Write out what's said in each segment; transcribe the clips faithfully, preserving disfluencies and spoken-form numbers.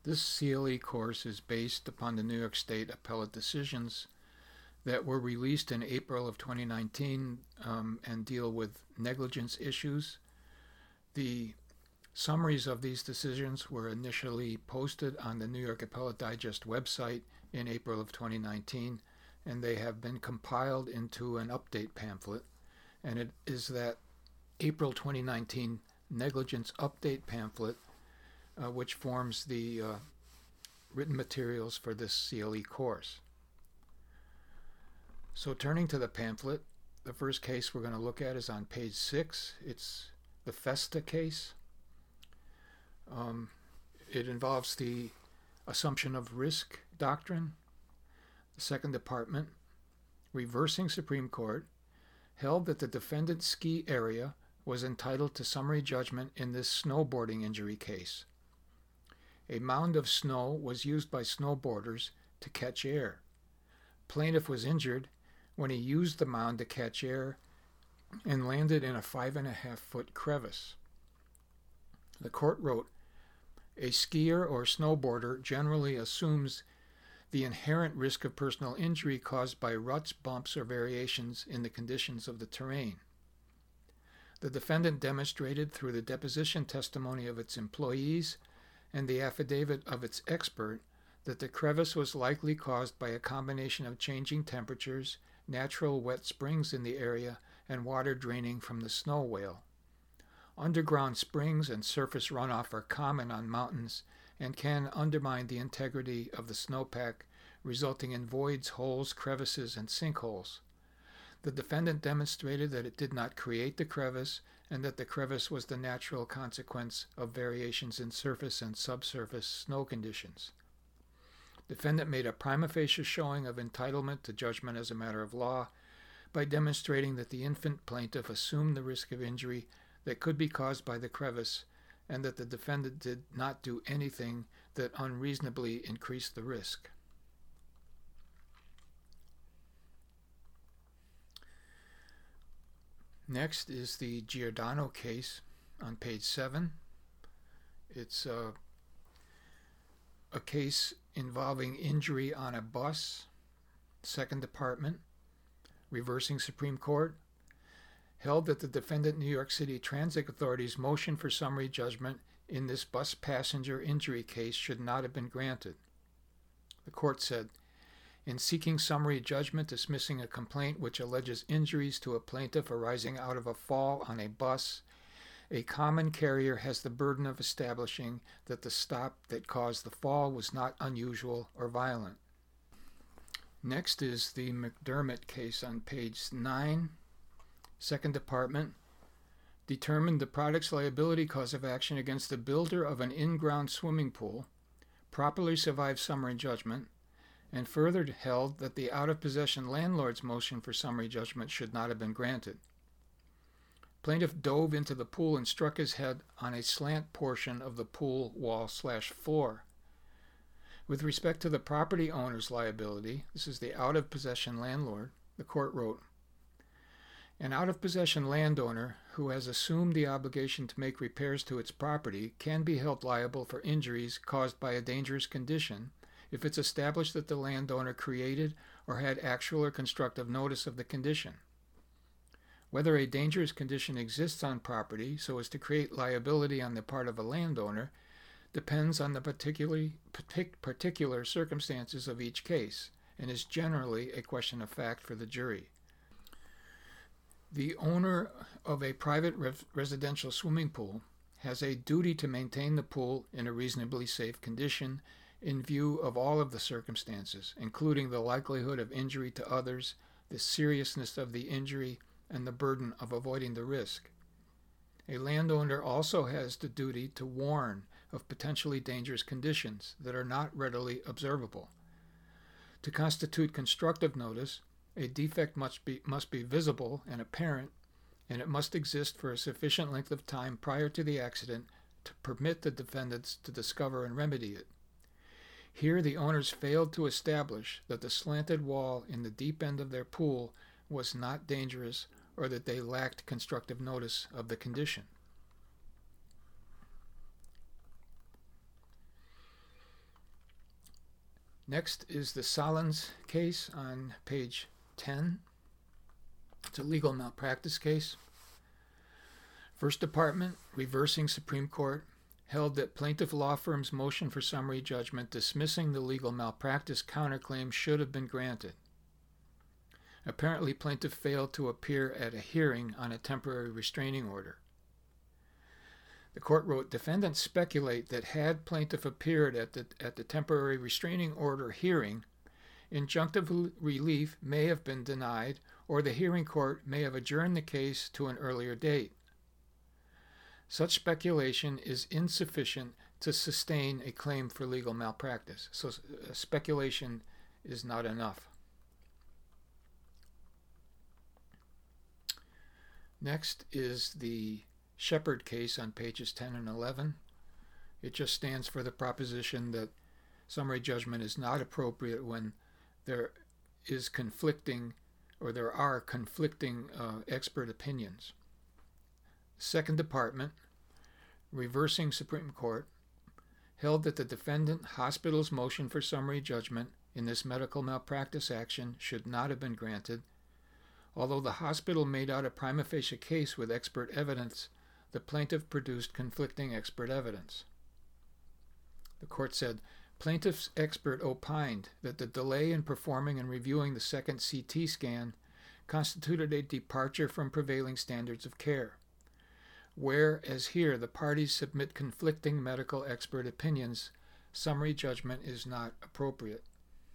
This C L E course is based upon the New York State appellate decisions that were released in April of twenty nineteen um, and deal with negligence issues. The summaries of these decisions were initially posted on the New York Appellate Digest website in April of twenty nineteen, and they have been compiled into an update pamphlet, and it is that April twenty nineteen negligence update pamphlet uh, which forms the uh, written materials for this C L E course. So turning to the pamphlet, the first case we're going to look at is on page six. It's the Festa case. Um, it involves the assumption of risk doctrine. The Second Department, reversing Supreme Court, held that the defendant's ski area was entitled to summary judgment in this snowboarding injury case. A mound of snow was used by snowboarders to catch air. Plaintiff was injured when he used the mound to catch air and landed in a five and a half foot crevice. The court wrote, a skier or snowboarder generally assumes the inherent risk of personal injury caused by ruts, bumps, or variations in the conditions of the terrain. The defendant demonstrated through the deposition testimony of its employees and the affidavit of its expert that the crevice was likely caused by a combination of changing temperatures, natural wet springs in the area, and water draining from the snow whale. Underground springs and surface runoff are common on mountains and can undermine the integrity of the snowpack, resulting in voids, holes, crevices, and sinkholes. The defendant demonstrated that it did not create the crevice and that the crevice was the natural consequence of variations in surface and subsurface snow conditions. Defendant made a prima facie showing of entitlement to judgment as a matter of law by demonstrating that the infant plaintiff assumed the risk of injury that could be caused by the crevice and that the defendant did not do anything that unreasonably increased the risk. Next is the Giordano case on page seven. It's uh, a case involving injury on a bus. Second Department, reversing Supreme Court, held that the defendant New York City Transit Authority's motion for summary judgment in this bus passenger injury case should not have been granted. The court said, in seeking summary judgment dismissing a complaint which alleges injuries to a plaintiff arising out of a fall on a bus, a common carrier has the burden of establishing that the stop that caused the fall was not unusual or violent. Next is the McDermott case on page nine. Second Department, determined the product's liability cause of action against the builder of an in-ground swimming pool properly survived summary judgment, and further held that the out-of-possession landlord's motion for summary judgment should not have been granted. Plaintiff dove into the pool and struck his head on a slant portion of the pool wall slash floor. With respect to the property owner's liability, this is the out-of-possession landlord, the court wrote, an out-of-possession landowner who has assumed the obligation to make repairs to its property can be held liable for injuries caused by a dangerous condition if it's established that the landowner created or had actual or constructive notice of the condition. Whether a dangerous condition exists on property so as to create liability on the part of a landowner depends on the particularly, partic- particular circumstances of each case and is generally a question of fact for the jury. The owner of a private re- residential swimming pool has a duty to maintain the pool in a reasonably safe condition in view of all of the circumstances, including the likelihood of injury to others, the seriousness of the injury, and the burden of avoiding the risk. A landowner also has the duty to warn of potentially dangerous conditions that are not readily observable. To constitute constructive notice, a defect must be, must be visible and apparent, and it must exist for a sufficient length of time prior to the accident to permit the defendants to discover and remedy it. Here the owners failed to establish that the slanted wall in the deep end of their pool was not dangerous or that they lacked constructive notice of the condition. Next is the Solons case on page ten. It's a legal malpractice case. First Department, reversing Supreme Court, held that plaintiff law firm's motion for summary judgment dismissing the legal malpractice counterclaim should have been granted. Apparently, plaintiff failed to appear at a hearing on a temporary restraining order. The court wrote, defendants speculate that had plaintiff appeared at the, at the temporary restraining order hearing, injunctive relief may have been denied, or the hearing court may have adjourned the case to an earlier date. Such speculation is insufficient to sustain a claim for legal malpractice. So uh, speculation is not enough. Next is the Shepard case on pages ten and eleven. It just stands for the proposition that summary judgment is not appropriate when there is conflicting or there are conflicting uh, expert opinions. Second Department, reversing Supreme Court, held that the defendant hospital's motion for summary judgment in this medical malpractice action should not have been granted. Although the hospital made out a prima facie case with expert evidence, the plaintiff produced conflicting expert evidence. The court said, plaintiff's expert opined that the delay in performing and reviewing the second C T scan constituted a departure from prevailing standards of care. Whereas here the parties submit conflicting medical expert opinions, summary judgment is not appropriate.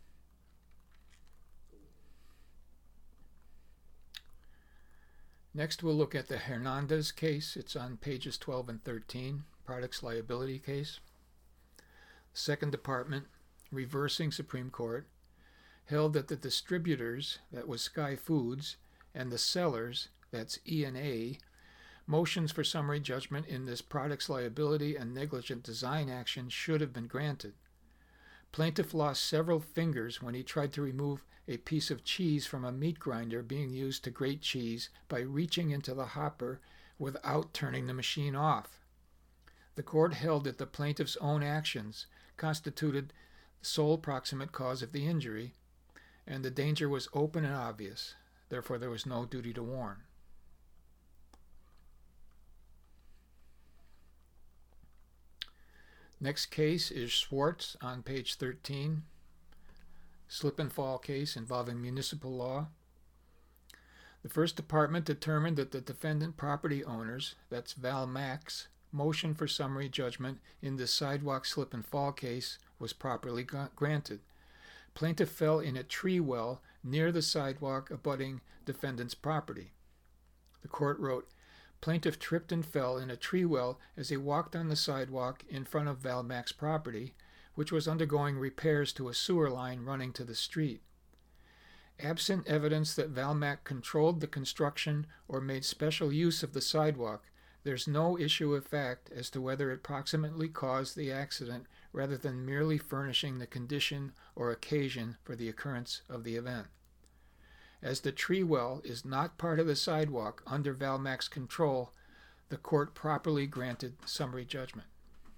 Next, we'll look at the Hernandez case. It's on pages twelve and thirteen, products liability case. Second Department, reversing Supreme Court, held that the distributors, that was Sky Foods, and the sellers, that's E and A, motions for summary judgment in this products liability and negligent design action should have been granted. Plaintiff lost several fingers when he tried to remove a piece of cheese from a meat grinder being used to grate cheese by reaching into the hopper without turning the machine off. The court held that the plaintiff's own actions constituted the sole proximate cause of the injury, and the danger was open and obvious. Therefore, there was no duty to warn. Next case is Schwartz on page thirteen, slip and fall case involving municipal law. The First Department determined that the defendant property owners, that's Valmax, motion for summary judgment in the sidewalk slip and fall case was properly granted. Plaintiff fell in a tree well near the sidewalk abutting defendant's property. The court wrote, plaintiff tripped and fell in a tree well as he walked on the sidewalk in front of Valmax property, which was undergoing repairs to a sewer line running to the street. Absent evidence that Valmax controlled the construction or made special use of the sidewalk, there's no issue of fact as to whether it proximately caused the accident rather than merely furnishing the condition or occasion for the occurrence of the event. As the tree well is not part of the sidewalk under Valmax control, the court properly granted summary judgment.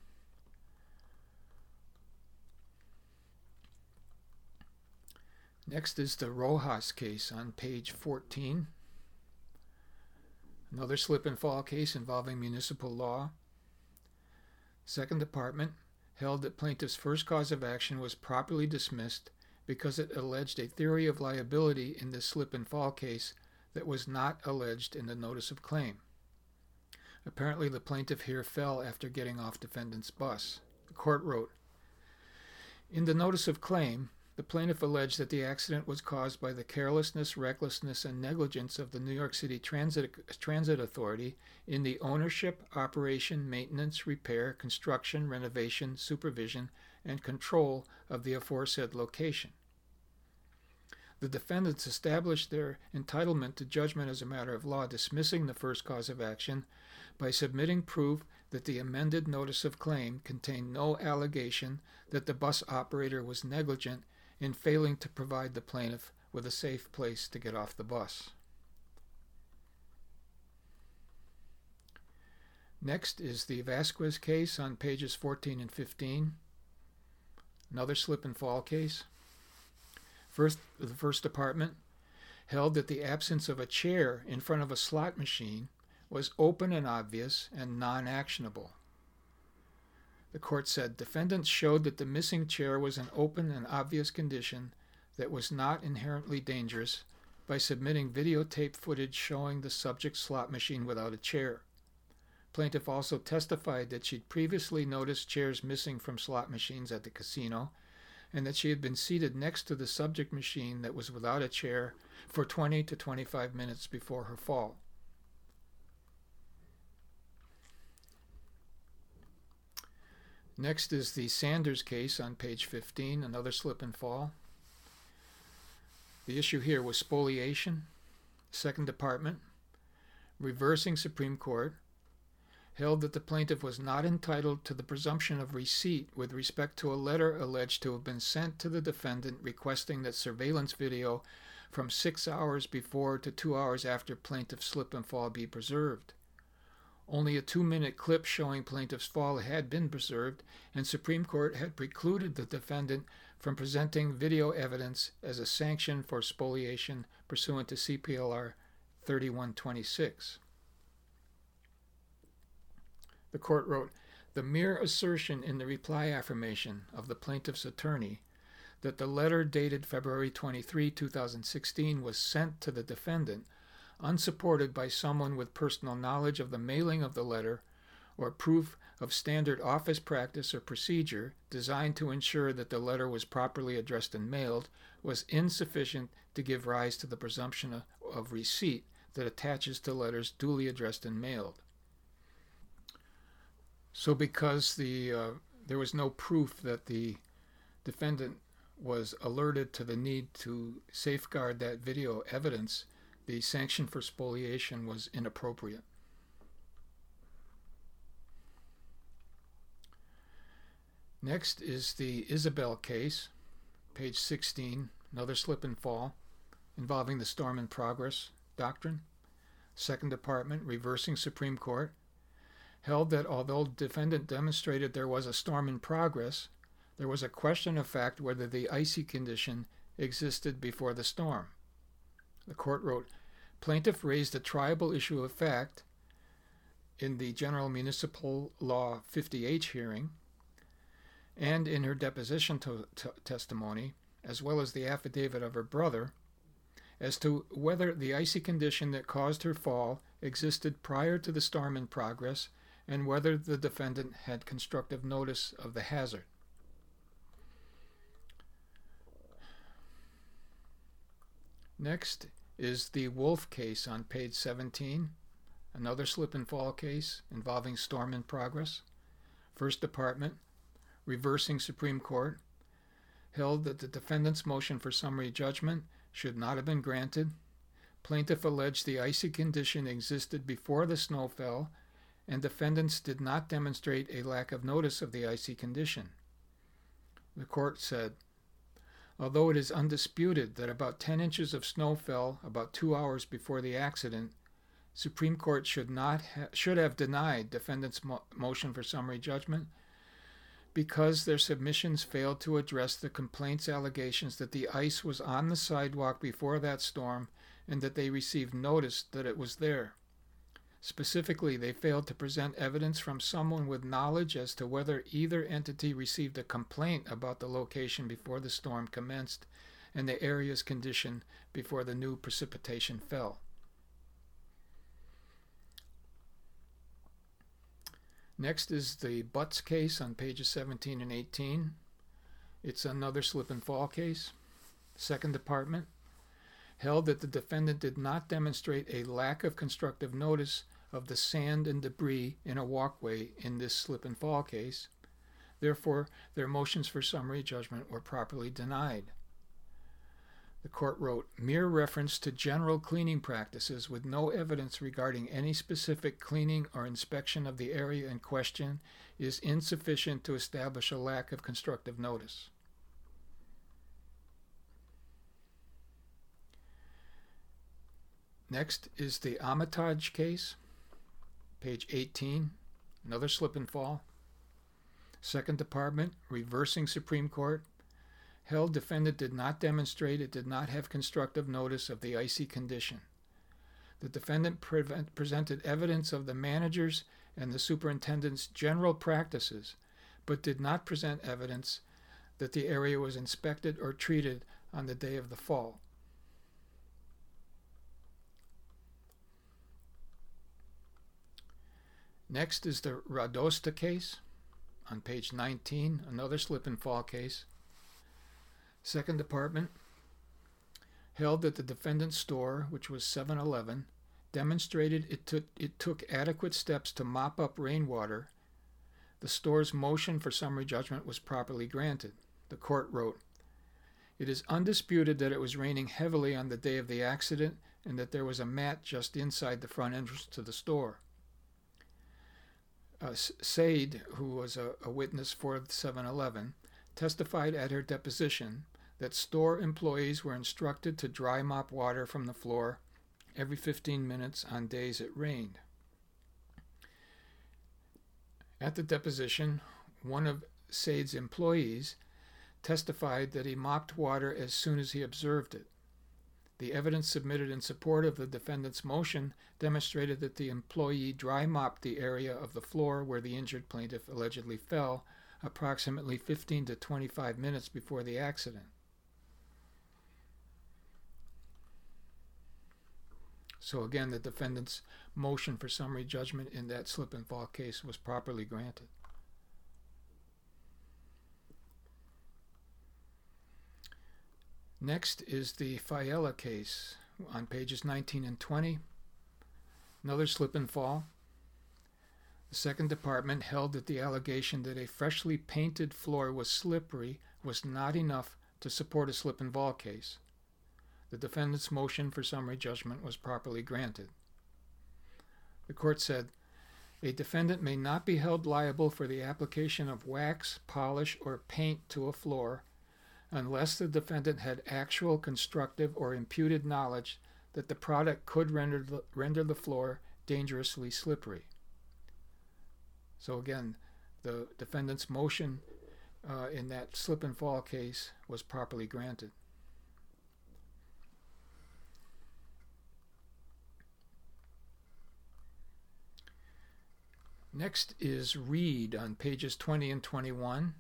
Next is the Rojas case on page fourteen. Another slip and fall case involving municipal law. Second Department held that plaintiff's first cause of action was properly dismissed because it alleged a theory of liability in the slip and fall case that was not alleged in the notice of claim. Apparently, the plaintiff here fell after getting off defendant's bus. The court wrote, in the notice of claim, the plaintiff alleged that the accident was caused by the carelessness, recklessness, and negligence of the New York City Transit, Transit Authority in the ownership, operation, maintenance, repair, construction, renovation, supervision, and control of the aforesaid location. The defendants established their entitlement to judgment as a matter of law, dismissing the first cause of action by submitting proof that the amended notice of claim contained no allegation that the bus operator was negligent in failing to provide the plaintiff with a safe place to get off the bus. Next is the Vasquez case on pages fourteen and fifteen. another slip and fall case. First, the First Department held that the absence of a chair in front of a slot machine was open and obvious and non-actionable. The court said defendants showed that the missing chair was an open and obvious condition that was not inherently dangerous by submitting videotape footage showing the subject's slot machine without a chair. Plaintiff also testified that she'd previously noticed chairs missing from slot machines at the casino and that she had been seated next to the subject machine that was without a chair for twenty to twenty-five minutes before her fall. Next is the Sanders case on page fifteen, another slip and fall. The issue here was spoliation. Second Department, reversing Supreme Court, held that the plaintiff was not entitled to the presumption of receipt with respect to a letter alleged to have been sent to the defendant requesting that surveillance video from six hours before to two hours after plaintiff's slip and fall be preserved. Only a two-minute clip showing plaintiff's fall had been preserved, and Supreme Court had precluded the defendant from presenting video evidence as a sanction for spoliation pursuant to C P L R thirty-one twenty-six. The court wrote, the mere assertion in the reply affirmation of the plaintiff's attorney that the letter dated February twenty-third, two thousand sixteen was sent to the defendant, unsupported by someone with personal knowledge of the mailing of the letter or proof of standard office practice or procedure designed to ensure that the letter was properly addressed and mailed, was insufficient to give rise to the presumption of, of receipt that attaches to letters duly addressed and mailed. So because the uh, there was no proof that the defendant was alerted to the need to safeguard that video evidence, the sanction for spoliation was inappropriate. Next is the Isabel case, page sixteen, another slip and fall, involving the storm in progress doctrine. Second Department, reversing Supreme Court, held that although the defendant demonstrated there was a storm in progress, there was a question of fact whether the icy condition existed before the storm. The court wrote, plaintiff raised a triable issue of fact in the General Municipal Law fifty H hearing and in her deposition to, to testimony, as well as the affidavit of her brother, as to whether the icy condition that caused her fall existed prior to the storm in progress and whether the defendant had constructive notice of the hazard. Next is the Wolf case on page seventeen, another slip and fall case involving storm in progress. First Department, reversing Supreme Court, held that the defendant's motion for summary judgment should not have been granted. Plaintiff alleged the icy condition existed before the snow fell, and defendants did not demonstrate a lack of notice of the icy condition. The court said, although it is undisputed that about ten inches of snow fell about two hours before the accident, Supreme Court should not ha- should have denied defendants' mo- motion for summary judgment because their submissions failed to address the complaint's allegations that the ice was on the sidewalk before that storm and that they received notice that it was there. Specifically, they failed to present evidence from someone with knowledge as to whether either entity received a complaint about the location before the storm commenced and the area's condition before the new precipitation fell. Next is the Butts case on pages seventeen and eighteen. It's another slip and fall case. Second Department held that the defendant did not demonstrate a lack of constructive notice of the sand and debris in a walkway in this slip and fall case. Therefore, their motions for summary judgment were properly denied. The court wrote, mere reference to general cleaning practices with no evidence regarding any specific cleaning or inspection of the area in question is insufficient to establish a lack of constructive notice. Next is the Armitage case, page eighteen, another slip and fall. Second Department, reversing Supreme Court, held defendant did not demonstrate it did not have constructive notice of the icy condition. The defendant prevent, presented evidence of the manager's and the superintendent's general practices, but did not present evidence that the area was inspected or treated on the day of the fall. Next is the Radosta case on page nineteen, another slip and fall case. Second Department held that the defendant's store, which was seven eleven, demonstrated it took, it took adequate steps to mop up rainwater. The store's motion for summary judgment was properly granted. The court wrote, "It is undisputed that it was raining heavily on the day of the accident and that there was a mat just inside the front entrance to the store." Uh, Said, who was a, a witness for seven eleven, testified at her deposition that store employees were instructed to dry mop water from the floor every fifteen minutes on days it rained. At the deposition, one of Said's employees testified that he mopped water as soon as he observed it. The evidence submitted in support of the defendant's motion demonstrated that the employee dry mopped the area of the floor where the injured plaintiff allegedly fell approximately fifteen to twenty-five minutes before the accident. So again, the defendant's motion for summary judgment in that slip and fall case was properly granted. Next is the Fiella case on pages nineteen and twenty. Another slip and fall. The Second Department held that the allegation that a freshly painted floor was slippery was not enough to support a slip and fall case. The defendant's motion for summary judgment was properly granted. The court said, "A defendant may not be held liable for the application of wax, polish, or paint to a floor unless the defendant had actual constructive or imputed knowledge that the product could render the, render the floor dangerously slippery." So again, the defendant's motion uh, in that slip and fall case was properly granted. Next is Reed on pages twenty and twenty-one.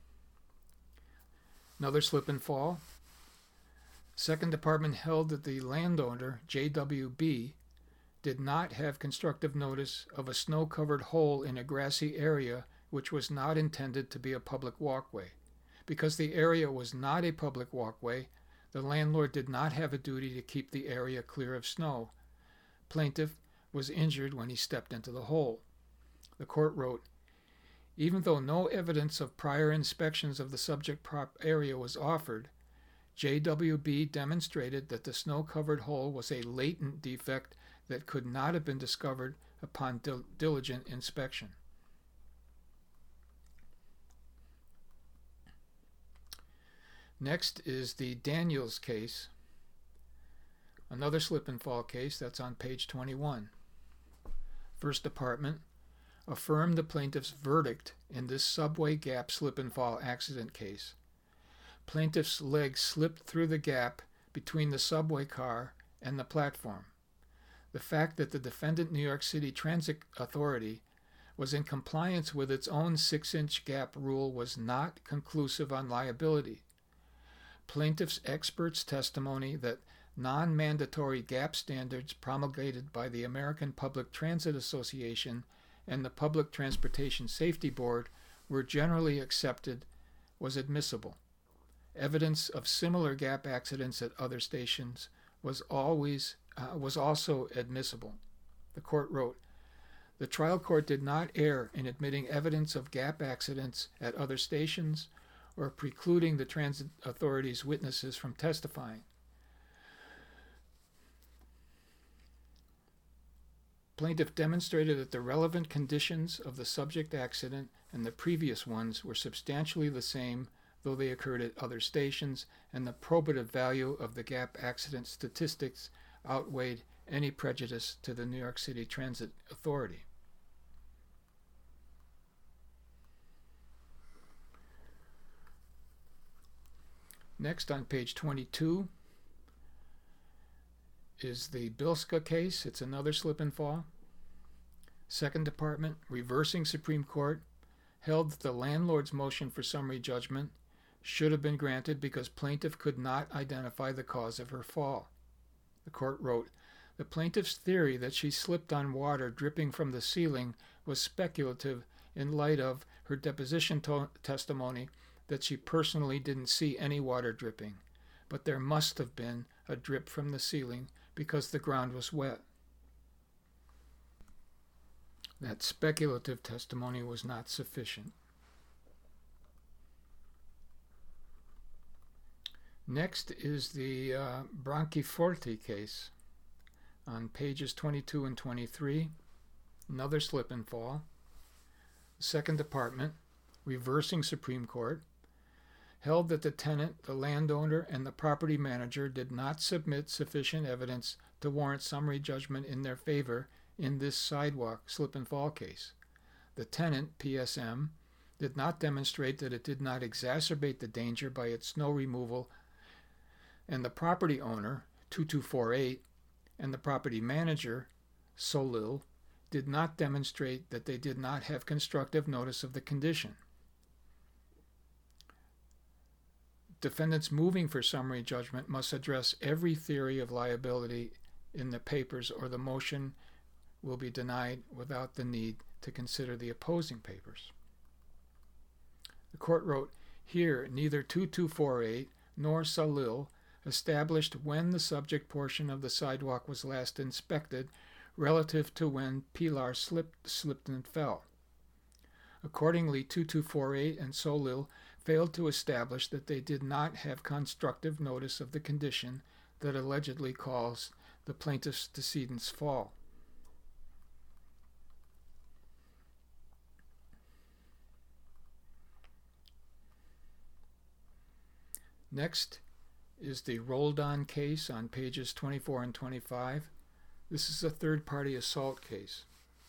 Another slip and fall. Second Department held that the landowner, J W B, did not have constructive notice of a snow-covered hole in a grassy area which was not intended to be a public walkway. Because the area was not a public walkway, the landlord did not have a duty to keep the area clear of snow. Plaintiff was injured when he stepped into the hole. The court wrote, "Even though no evidence of prior inspections of the subject prop area was offered, J W B demonstrated that the snow-covered hole was a latent defect that could not have been discovered upon dil- diligent inspection." Next is the Daniels case, another slip and fall case that's on page twenty-one. First Department affirmed the plaintiff's verdict in this subway gap slip and fall accident case. Plaintiff's leg slipped through the gap between the subway car and the platform. The fact that the defendant New York City Transit Authority was in compliance with its own six-inch gap rule was not conclusive on liability. Plaintiff's expert's testimony that non-mandatory gap standards promulgated by the American Public Transit Association and the Public Transportation Safety Board were generally accepted was admissible. Evidence of similar gap accidents at other stations was always uh, was also admissible. The court wrote, "The trial court did not err in admitting evidence of gap accidents at other stations or precluding the transit authority's witnesses from testifying. Plaintiff demonstrated that the relevant conditions of the subject accident and the previous ones were substantially the same, though they occurred at other stations, and the probative value of the gap accident statistics outweighed any prejudice to the New York City Transit Authority." Next, on page twenty-two, is the Bilska case. It's another slip and fall. Second Department, reversing Supreme Court, held that the landlord's motion for summary judgment should have been granted because plaintiff could not identify the cause of her fall. The court wrote, "The plaintiff's theory that she slipped on water dripping from the ceiling was speculative in light of her deposition to- testimony that she personally didn't see any water dripping, but there must have been a drip from the ceiling because the ground was wet." That speculative testimony was not sufficient. Next is the uh, Branchiforti case on pages twenty-two and twenty-three, another slip and fall. Second Department, reversing Supreme Court, held that the tenant, the landowner, and the property manager did not submit sufficient evidence to warrant summary judgment in their favor in this sidewalk slip and fall case. The tenant, P S M, did not demonstrate that it did not exacerbate the danger by its snow removal, and the property owner, two two four eight, and the property manager, Solil, did not demonstrate that they did not have constructive notice of the condition. Defendants moving for summary judgment must address every theory of liability in the papers, or the motion will be denied without the need to consider the opposing papers. The court wrote, "Here, neither two two four eight nor Salil established when the subject portion of the sidewalk was last inspected relative to when Pilar slipped, slipped and fell. Accordingly, two two four eight and Solil failed to establish that they did not have constructive notice of the condition that allegedly caused the plaintiff's decedent's fall." Next is the Roldan case on pages twenty-four and twenty-five. This is a third-party assault case.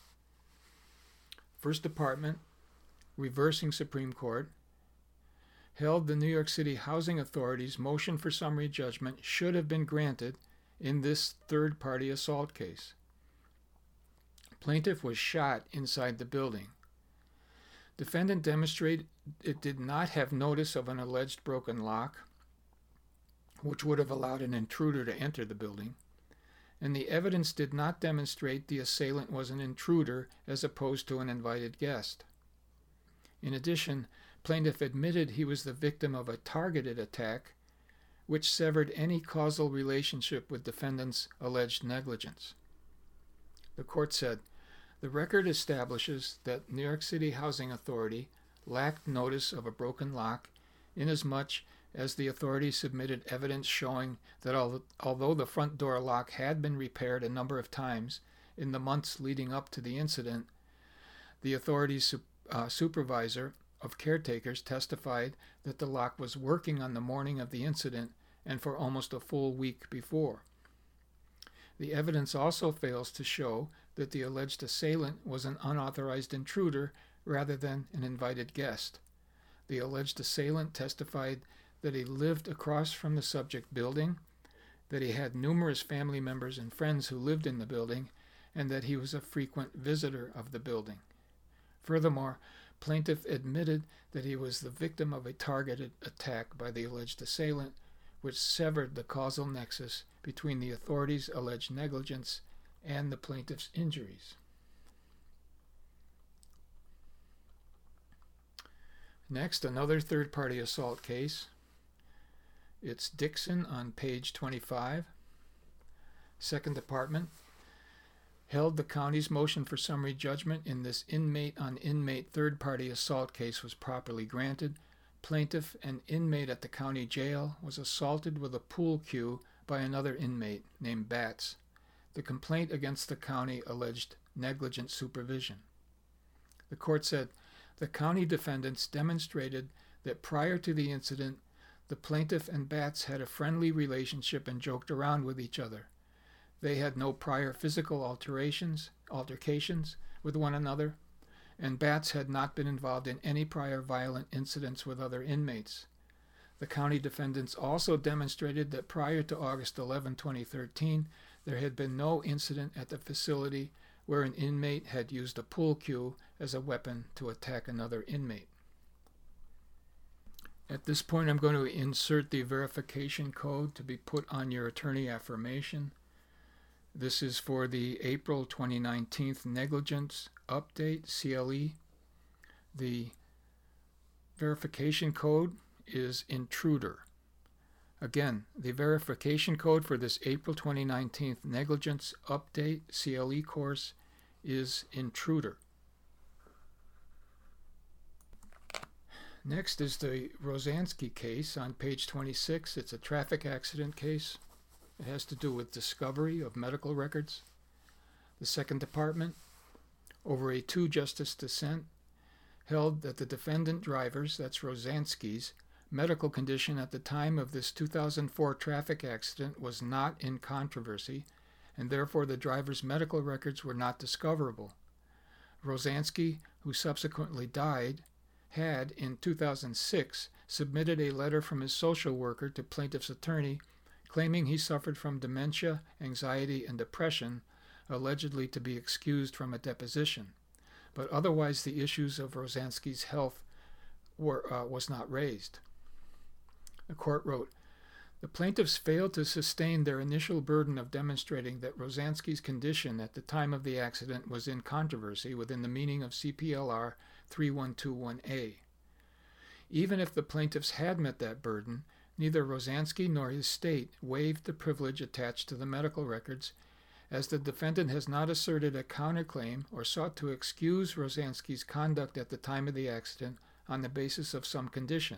First Department, reversing Supreme Court, held the New York City Housing Authority's motion for summary judgment should have been granted in this third-party assault case. Plaintiff was shot inside the building. Defendant demonstrated it did not have notice of an alleged broken lock, which would have allowed an intruder to enter the building, and the evidence did not demonstrate the assailant was an intruder as opposed to an invited guest. In addition, plaintiff admitted he was the victim of a targeted attack, which severed any causal relationship with defendant's alleged negligence. The court said, "The record establishes that New York City Housing Authority lacked notice of a broken lock inasmuch as the authority submitted evidence showing that although the front door lock had been repaired a number of times in the months leading up to the incident, the authority's uh, supervisor of caretakers testified that the lock was working on the morning of the incident and for almost a full week before. The evidence also fails to show that the alleged assailant was an unauthorized intruder rather than an invited guest. The alleged assailant testified that he lived across from the subject building, that he had numerous family members and friends who lived in the building, and that he was a frequent visitor of the building. Furthermore, plaintiff admitted that he was the victim of a targeted attack by the alleged assailant, which severed the causal nexus between the authorities' alleged negligence and the plaintiff's injuries." Next, another third-party assault case. It's Dixon on page twenty-five. Second Department held the county's motion for summary judgment in this inmate-on-inmate third-party assault case was properly granted. Plaintiff, an inmate at the county jail, was assaulted with a pool cue by another inmate named Batts. The complaint against the county alleged negligent supervision. The court said the county defendants demonstrated that prior to the incident, the plaintiff and Batts had a friendly relationship and joked around with each other. They had no prior physical alterations, altercations with one another, and Batts had not been involved in any prior violent incidents with other inmates. The county defendants also demonstrated that prior to August eleventh, twenty thirteen, there had been no incident at the facility where an inmate had used a pool cue as a weapon to attack another inmate. At this point, I'm going to insert the verification code to be put on your attorney affirmation. This is for the April twenty nineteen negligence update, C L E. The verification code is intruder. Again, the verification code for this April twenty nineteen negligence update, C L E course is intruder. Next is the Rosansky case on page twenty-six. It's a traffic accident case. It has to do with discovery of medical records. The Second Department, over a two-justice dissent, held that the defendant drivers, that's Rosansky's, medical condition at the time of this two thousand four traffic accident was not in controversy, and therefore the driver's medical records were not discoverable. Rosansky, who subsequently died, had, in two thousand six, submitted a letter from his social worker to plaintiff's attorney claiming he suffered from dementia, anxiety, and depression, allegedly to be excused from a deposition. But otherwise the issues of Rosansky's health were, uh, was not raised. The court wrote, "The plaintiffs failed to sustain their initial burden of demonstrating that Rosansky's condition at the time of the accident was in controversy within the meaning of C P L R thirty-one twenty-one A. Even if the plaintiffs had met that burden, neither Rosansky nor his state waived the privilege attached to the medical records, as the defendant has not asserted a counterclaim or sought to excuse Rosansky's conduct at the time of the accident on the basis of some condition.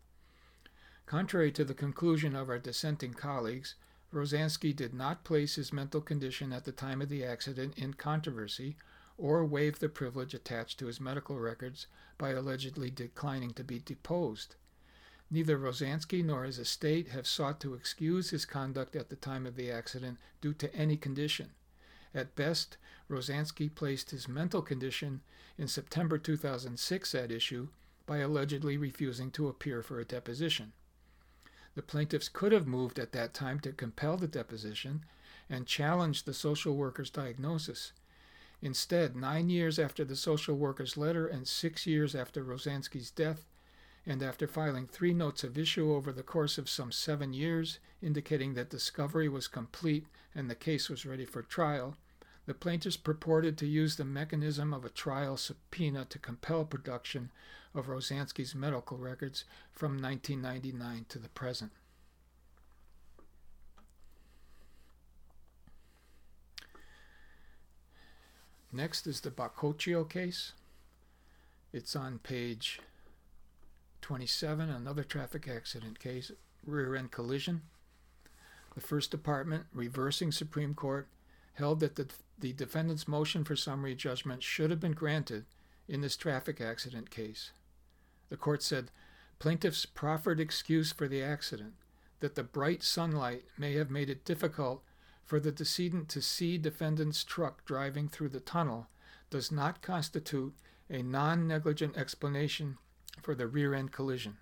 Contrary to the conclusion of our dissenting colleagues, Rosansky did not place his mental condition at the time of the accident in controversy or waive the privilege attached to his medical records by allegedly declining to be deposed. Neither Rosansky nor his estate have sought to excuse his conduct at the time of the accident due to any condition. At best, Rosansky placed his mental condition in September two thousand six at issue by allegedly refusing to appear for a deposition. The plaintiffs could have moved at that time to compel the deposition and challenge the social worker's diagnosis. Instead, nine years after the social worker's letter and six years after Rosansky's death, and after filing three notes of issue over the course of some seven years, indicating that discovery was complete and the case was ready for trial, the plaintiffs purported to use the mechanism of a trial subpoena to compel production of Rosansky's medical records from nineteen ninety-nine to the present. Next is the Boccaccio case. It's on page twenty-seven, another traffic accident case, rear-end collision. The First Department, reversing Supreme Court, held that the, the defendant's motion for summary judgment should have been granted in this traffic accident case. The court said, plaintiff's proffered excuse for the accident, that the bright sunlight may have made it difficult for the decedent to see defendant's truck driving through the tunnel, does not constitute a non-negligent explanation for the rear-end collision.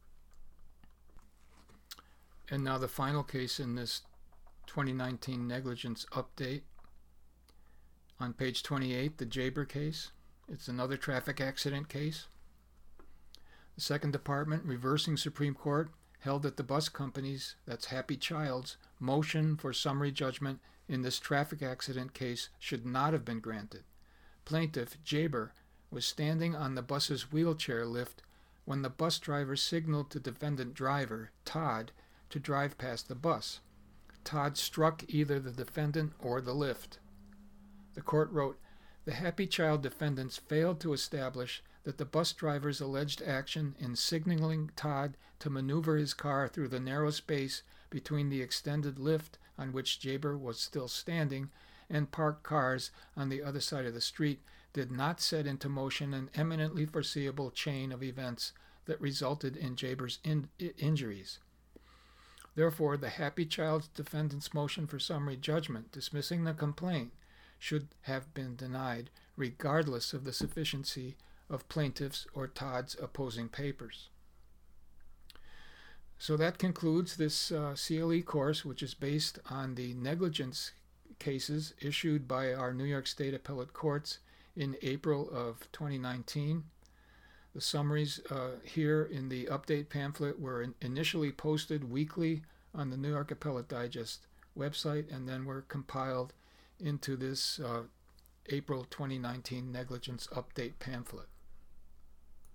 And now the final case in this twenty nineteen negligence update. On page twenty-eight, the Jaber case. It's another traffic accident case. The Second Department, reversing Supreme Court, held that the bus company's, that's Happy Child's, motion for summary judgment in this traffic accident case should not have been granted. Plaintiff, Jaber, was standing on the bus's wheelchair lift when the bus driver signaled to defendant driver, Todd, to drive past the bus. Todd struck either the defendant or the lift. The court wrote, the Happy Child defendants failed to establish that the bus driver's alleged action in signaling Todd to maneuver his car through the narrow space between the extended lift on which Jaber was still standing and parked cars on the other side of the street did not set into motion an eminently foreseeable chain of events that resulted in Jaber's in- injuries. Therefore, the Happy Child's defendant's motion for summary judgment dismissing the complaint should have been denied, regardless of the sufficiency of plaintiff's or Todd's opposing papers. So that concludes this uh, C L E course, which is based on the negligence cases issued by our New York State Appellate Courts in April of twenty nineteen. The summaries uh, here in the update pamphlet were in initially posted weekly on the New York Appellate Digest website, and then were compiled into this uh, April twenty nineteen negligence update pamphlet.